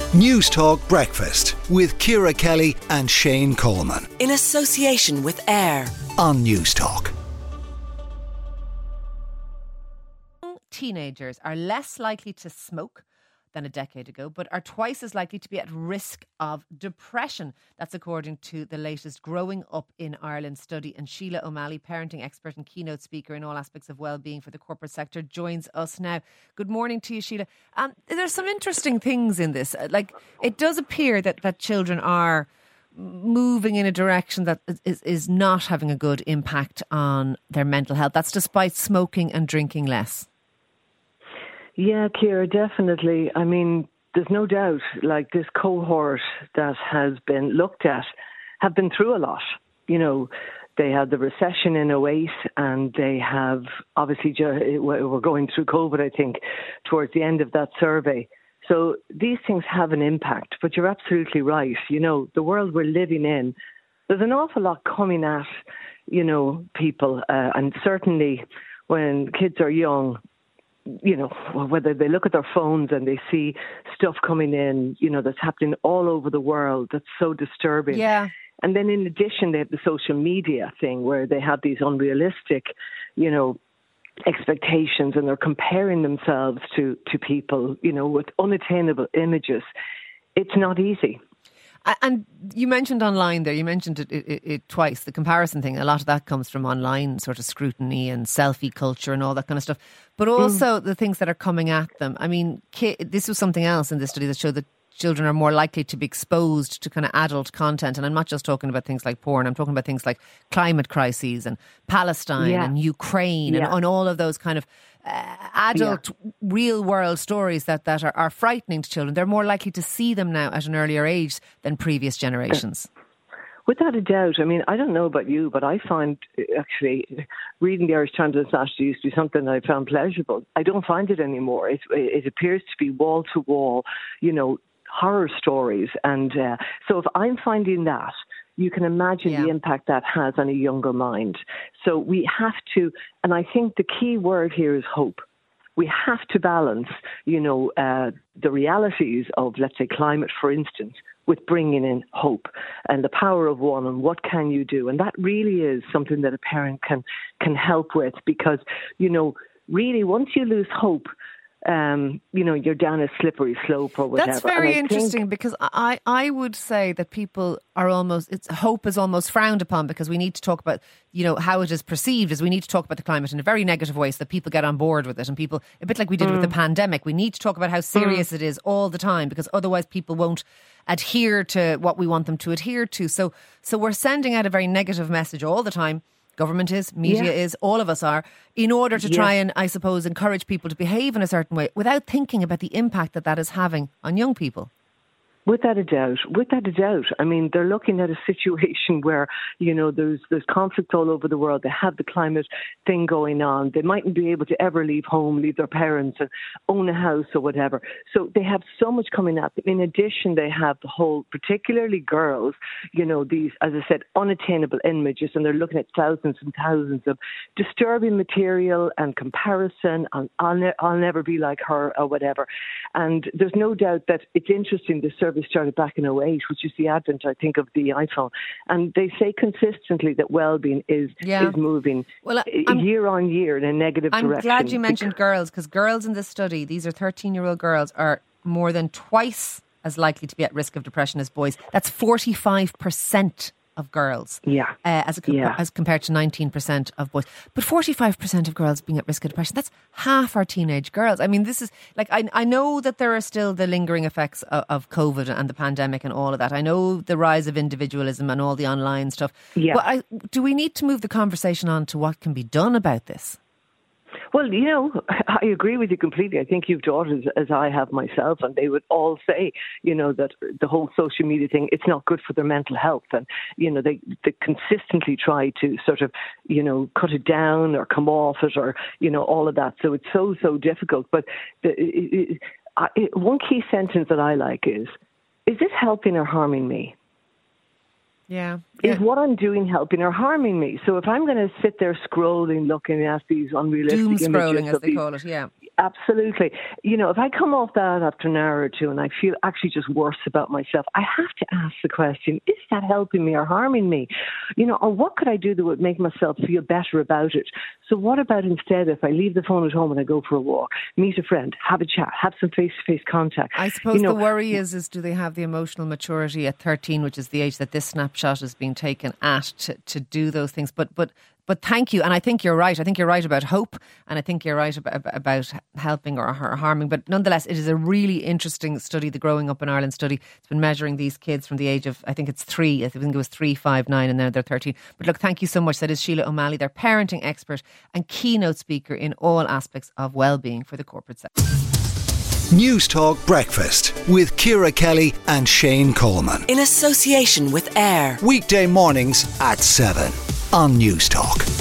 News Talk Breakfast with Ciara Kelly and Shane Coleman. In association with AIR On News Talk. Teenagers are less likely to smoke than a decade ago, but are twice as likely to be at risk of depression. That's according to the latest Growing Up in Ireland study. And Sheila O'Malley, parenting expert and keynote speaker in all aspects of well-being for the corporate sector, joins us now. Good morning to you, Sheila. There's some interesting things in this. Like, it does appear that children are moving in a direction that is not having a good impact on their mental health. That's despite smoking and drinking less. Yeah, Ciara, definitely. I mean, there's no doubt, like, this cohort that has been looked at have been through a lot. You know, they had the recession in '08 and they have obviously, we're going through COVID, I think, towards the end of that survey. So these things have an impact, but you're absolutely right. You know, the world we're living in, there's an awful lot coming at, you know, people. And certainly when kids are young, you know, whether they look at their phones and they see stuff coming in, you know, that's happening all over the world, that's so disturbing. Yeah. And then in addition, they have the social media thing where they have these unrealistic, you know, expectations, and they're comparing themselves to people, you know, with unattainable images. It's not easy. And you mentioned online there, you mentioned it twice, the comparison thing. A lot of that comes from online sort of scrutiny and selfie culture and all that kind of stuff. But also the things that are coming at them. I mean, this was something else in this study that showed that children are more likely to be exposed to kind of adult content. And I'm not just talking about things like porn. I'm talking about things like climate crises and Palestine and Ukraine and all of those kind of adult real world stories that are frightening to children. They're more likely to see them now at an earlier age than previous generations. Without a doubt. I mean, I don't know about you, but I find actually reading the Irish Times and Saturday used to be something that I found pleasurable. I don't find it anymore. It appears to be wall to wall, you know, horror stories. And so if I'm finding that, you can imagine the impact that has on a younger mind. So we have to, and I think the key word here is hope. We have to balance, you know, the realities of, let's say, climate, for instance, with bringing in hope and the power of one and what can you do. And that really is something that a parent can help with, because, you know, really once you lose hope, you know, you're down a slippery slope or whatever. That's very interesting, because I would say that people are hope is almost frowned upon, because we need to talk about, you know, how it is perceived as we need to talk about the climate in a very negative way so that people get on board with it. And people, a bit like we did with the pandemic, we need to talk about how serious it is all the time, because otherwise people won't adhere to what we want them to adhere to. So we're sending out a very negative message all the time. Government is, media is, all of us are, in order to try and, I suppose, encourage people to behave in a certain way without thinking about the impact that is having on young people. Without a doubt. I mean, they're looking at a situation where, you know, there's conflict all over the world. They have the climate thing going on. They mightn't be able to ever leave home, leave their parents and own a house or whatever. So they have so much coming at them. In addition, they have the whole, particularly girls, you know, these, as I said, unattainable images, and they're looking at thousands and thousands of disturbing material and comparison, and I'll never be like her or whatever. And there's no doubt that it's interesting, the survey started back in '08, which is the advent, I think, of the iPhone. And they say consistently that well-being is moving year on year in a negative direction. I'm glad you mentioned girls, because girls in this study, these are 13-year-old girls, are more than twice as likely to be at risk of depression as boys. That's 45% of girls, as compared to 19% of boys. But 45% of girls being at risk of depression, that's half our teenage girls. I mean, this is, like, I know that there are still the lingering effects of COVID and the pandemic and all of that. I know the rise of individualism and all the online stuff. Yeah. But do we need to move the conversation on to what can be done about this? Well, you know, I agree with you completely. I think you've daughters, as I have myself, and they would all say, you know, that the whole social media thing, it's not good for their mental health. And, you know, they consistently try to sort of, you know, cut it down or come off it or, you know, all of that. So it's so difficult. But one key sentence that I like is this helping or harming me? Yeah. Is what I'm doing helping or harming me? So if I'm going to sit there scrolling, looking at these unrealistic doom scrolling, images as they call it, Absolutely. If I come off that after an hour or two and I feel actually just worse about myself, I have to ask the question, is that helping me or harming me? Or what could I do that would make myself feel better about it? So what about instead if I leave the phone at home and I go for a walk, meet a friend, have a chat, have some face-to-face contact? I suppose the worry is do they have the emotional maturity at 13, which is the age that this snapshot is being taken at, to do those things? But thank you. And I think you're right. I think you're right about hope. And I think you're right about helping or harming. But nonetheless, it is a really interesting study, the Growing Up in Ireland study. It's been measuring these kids from the age of, I think it's 3. I think it was 3, 5, 9, and now they're 13. But look, thank you so much. That is Sheila O'Malley, their parenting expert and keynote speaker in all aspects of well-being for the corporate sector. News Talk Breakfast with Ciara Kelly and Shane Coleman. In association with AIR. Weekday mornings at 7 on News Talk.